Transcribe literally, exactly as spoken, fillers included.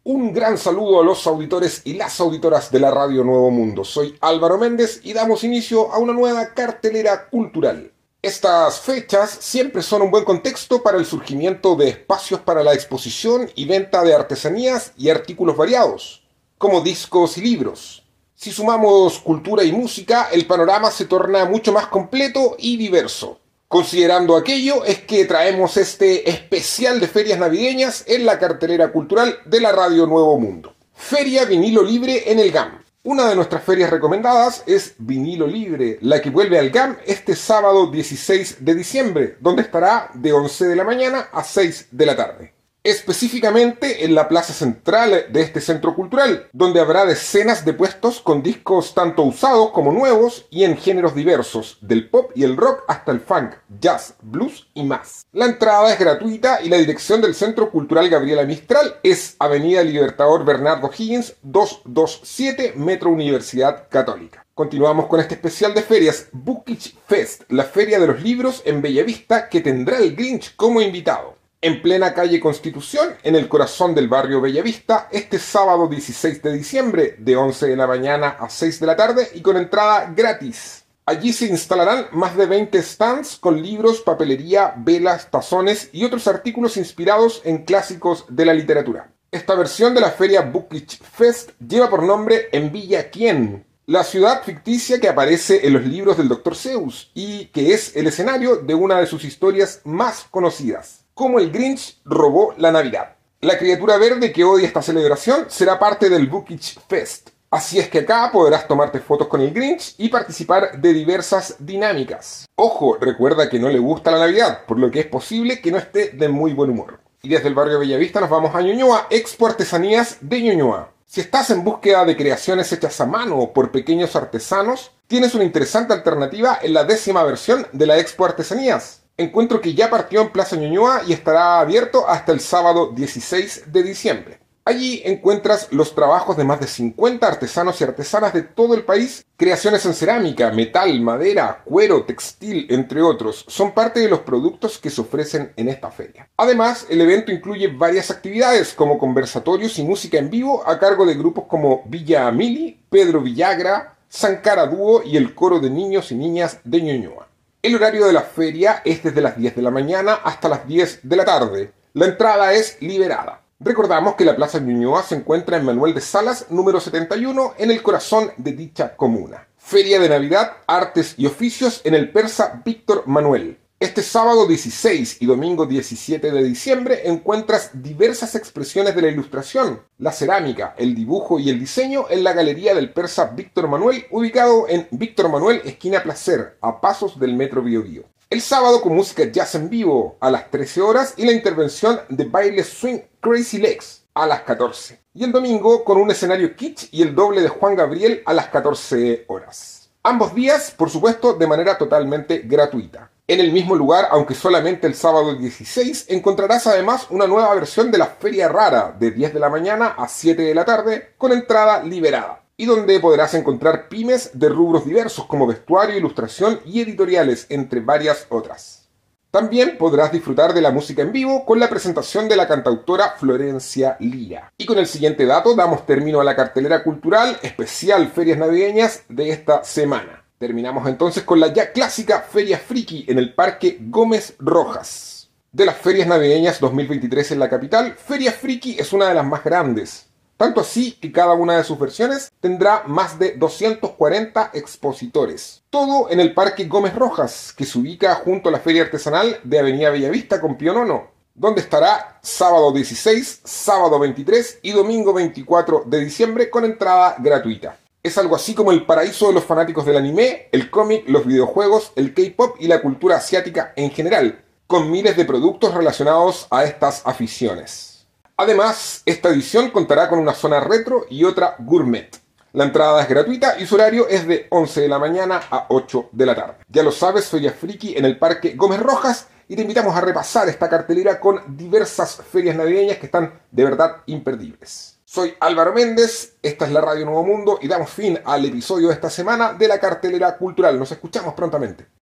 Un gran saludo a los auditores y las auditoras de la Radio Nuevo Mundo. Soy Álvaro Méndez y damos inicio a una nueva cartelera cultural. Estas fechas siempre son un buen contexto para el surgimiento de espacios para la exposición y venta de artesanías y artículos variados, como discos y libros. Si sumamos cultura y música, el panorama se torna mucho más completo y diverso. Considerando aquello, es que traemos este especial de ferias navideñas en la cartelera cultural de la Radio Nuevo Mundo. Feria Vinilo Libre en el G A M. Una de nuestras ferias recomendadas es Vinilo Libre, la que vuelve al G A M este sábado dieciséis de diciembre, donde estará de once de la mañana a seis de la tarde. Específicamente en la plaza central de este centro cultural, donde habrá decenas de puestos con discos tanto usados como nuevos y en géneros diversos, del pop y el rock hasta el funk, jazz, blues y más. La entrada es gratuita y la dirección del Centro Cultural Gabriela Mistral es Avenida Libertador Bernardo Higgins doscientos veintisiete, Metro Universidad Católica. Continuamos con este especial de ferias, Bookitch Fest, la feria de los libros en Bellavista que tendrá el Grinch como invitado. En plena calle Constitución, en el corazón del barrio Bellavista, este sábado dieciséis de diciembre, de once de la mañana a seis de la tarde y con entrada gratis. Allí se instalarán más de veinte stands con libros, papelería, velas, tazones y otros artículos inspirados en clásicos de la literatura. Esta versión de la feria Bookitch Fest lleva por nombre En Villa Quién, la ciudad ficticia que aparece en los libros del doctor Seuss y que es el escenario de una de sus historias más conocidas. Cómo el Grinch robó la Navidad. La criatura verde que odia esta celebración será parte del Bookitch Fest. Así es que acá podrás tomarte fotos con el Grinch y participar de diversas dinámicas. Ojo, recuerda que no le gusta la Navidad, por lo que es posible que no esté de muy buen humor. Y desde el barrio Bellavista nos vamos a Ñuñoa, Expo Artesanías de Ñuñoa. Si estás en búsqueda de creaciones hechas a mano por pequeños artesanos, tienes una interesante alternativa en la décima versión de la Expo Artesanías. Encuentro que ya partió en Plaza Ñuñoa y estará abierto hasta el sábado dieciséis de diciembre. Allí encuentras los trabajos de más de cincuenta artesanos y artesanas de todo el país. Creaciones en cerámica, metal, madera, cuero, textil, entre otros, son parte de los productos que se ofrecen en esta feria. Además, el evento incluye varias actividades como conversatorios y música en vivo a cargo de grupos como Villa Amili, Pedro Villagra, Sankara Dúo y el coro de niños y niñas de Ñuñoa. El horario de la feria es desde las diez de la mañana hasta las diez de la tarde. La entrada es liberada. Recordamos que la Plaza Ñuñoa se encuentra en Manuel de Salas, número setenta y uno, en el corazón de dicha comuna. Feria de Navidad, Artes y Oficios en el Persa Víctor Manuel. Este sábado dieciséis y domingo diecisiete de diciembre encuentras diversas expresiones de la ilustración, la cerámica, el dibujo y el diseño en la Galería del Persa Víctor Manuel, ubicado en Víctor Manuel, esquina Placer, a pasos del Metro Biobío. El sábado con música jazz en vivo a las trece horas y la intervención de baile swing Crazy Legs a las catorce. Y el domingo con un escenario kitsch y el doble de Juan Gabriel a las catorce horas. Ambos días, por supuesto, de manera totalmente gratuita. En el mismo lugar, aunque solamente el sábado dieciséis, encontrarás además una nueva versión de la Feria Rara de diez de la mañana a siete de la tarde con entrada liberada y donde podrás encontrar pymes de rubros diversos como vestuario, ilustración y editoriales, entre varias otras. También podrás disfrutar de la música en vivo con la presentación de la cantautora Florencia Lira. Y con el siguiente dato damos término a la cartelera cultural especial Ferias Navideñas de esta semana. Terminamos entonces con la ya clásica Feria Friki en el Parque Gómez Rojas. De las ferias navideñas dos mil veintitrés en la capital, Feria Friki es una de las más grandes. Tanto así que cada una de sus versiones tendrá más de doscientos cuarenta expositores. Todo en el Parque Gómez Rojas, que se ubica junto a la Feria Artesanal de Avenida Bellavista con Pío Nono, donde estará sábado dieciséis, sábado veintitrés y domingo veinticuatro de diciembre con entrada gratuita. Es algo así como el paraíso de los fanáticos del anime, el cómic, los videojuegos, el K-pop y la cultura asiática en general, con miles de productos relacionados a estas aficiones. Además, esta edición contará con una zona retro y otra gourmet. La entrada es gratuita y su horario es de once de la mañana a ocho de la tarde. Ya lo sabes, Feria Friki en el Parque Gómez Rojas y te invitamos a repasar esta cartelera con diversas ferias navideñas que están de verdad imperdibles. Soy Álvaro Méndez, esta es la Radio Nuevo Mundo y damos fin al episodio de esta semana de la cartelera cultural. Nos escuchamos prontamente.